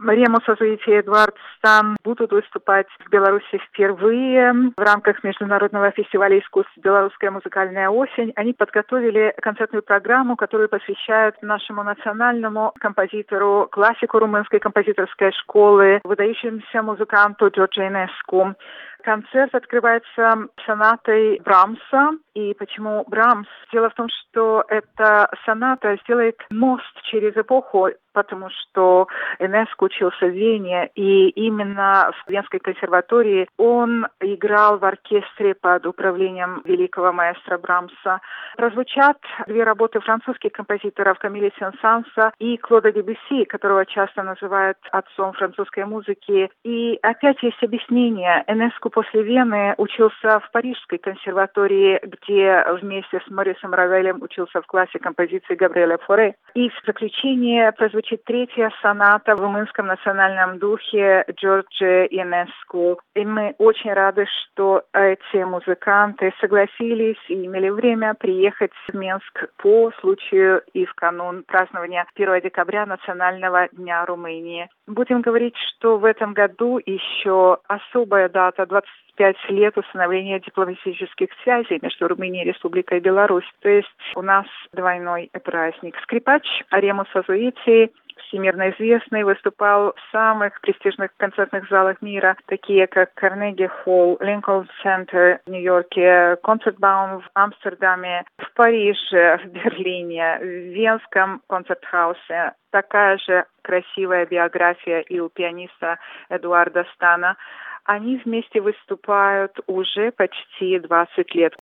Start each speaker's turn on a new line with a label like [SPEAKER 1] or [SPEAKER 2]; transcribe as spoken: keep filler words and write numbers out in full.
[SPEAKER 1] Ремус Азуити и Эдуард Стан будут выступать в Беларуси впервые в рамках Международного фестиваля искусств «Белорусская музыкальная осень». Они подготовили концертную программу, которую посвящают нашему национальному композитору, классику румынской композиторской школы, выдающемуся музыканту Джорджу Енеску. Концерт открывается сонатой Брамса. И почему Брамс? Дело в том, что эта соната сделает мост через эпоху, потому что Енеску учился в Вене, и именно в Венской консерватории он играл в оркестре под управлением великого маэстро Брамса. Прозвучат две работы французских композиторов Камиля Сен-Санса и Клода Дебюсси, которого часто называют отцом французской музыки. И опять есть объяснение. Енеску после Вены учился в Парижской консерватории, где вместе с Морисом Равелем учился в классе композиции Габриэля Форе. И в заключение прозвучит третья соната в румынском национальном духе Джорджа Енеску. И мы очень рады, что эти музыканты согласились и имели время приехать в Минск по случаю и в канун празднования первого декабря Национального дня Румынии. Будем говорить, что в этом году еще особая дата — двадцать пять лет установления дипломатических связей между Румынией и Республикой Беларусь. То есть у нас двойной праздник. Скрипач Ремус Азуити, всемирно известный, выступал в самых престижных концертных залах мира, такие как Карнеги Холл, Линкольн Центр в Нью-Йорке, Концертбаум в Амстердаме, в Париже, в Берлине, в Венском концертхаусе. Такая же красивая биография и у пианиста Эдуарда Стана. Они вместе выступают уже почти двадцать лет.